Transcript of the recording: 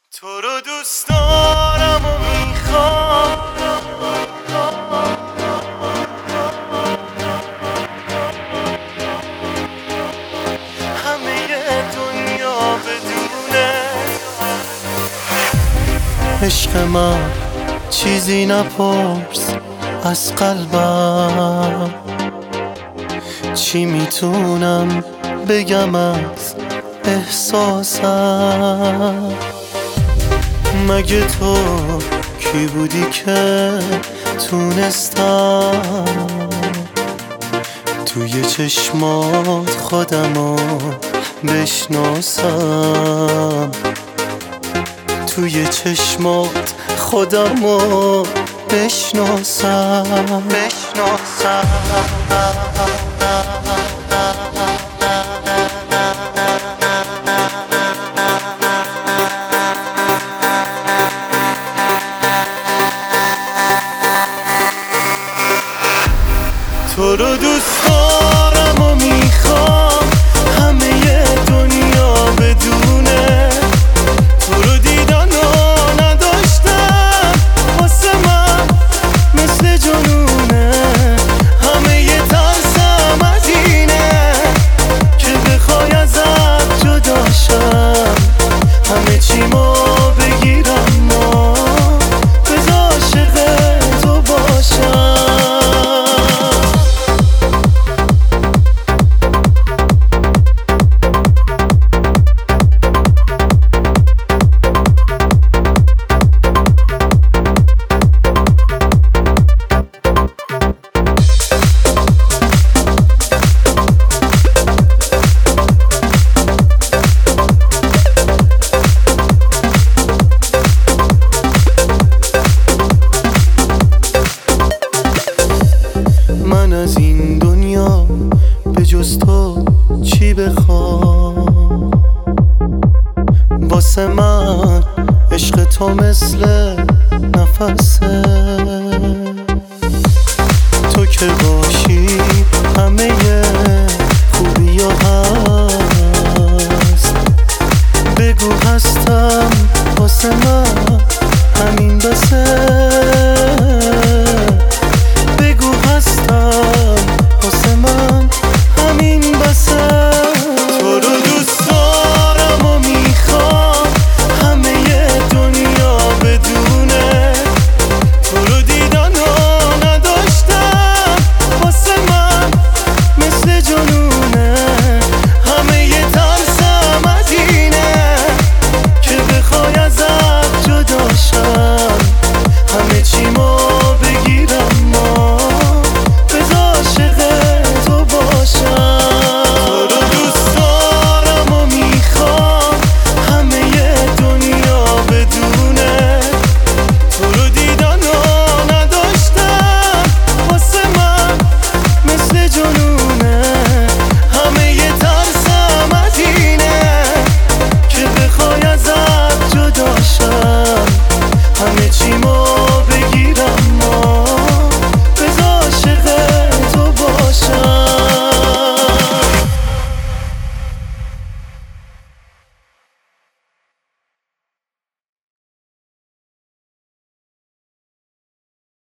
تو رو دوست دارم و میخوام، همه دنیا بدونه عشق من. چیزی نپرس از قلبم، چی میتونم بگم از احساسم. مگه تو کی بودی که تونستم توی چشمات خودمو بشناسم، توی چشمات خودمو بشناسم. تو رو دوست دارم و میخوام، همه دنیا بدونه تو رو دیدن و نداشتم، واسه من مثل جنونه. همه ترسم از اینه که بخوای ازت جدا شم، همه چیمو بگیرم و بذار عاشق تو باشم. من از این دنیا به جز تو چی بخوام؟ واسه من عشق تو مثل نفسه، تو که باشی همه خوبی ها هست. بگو هستم، واسه من همین بسه.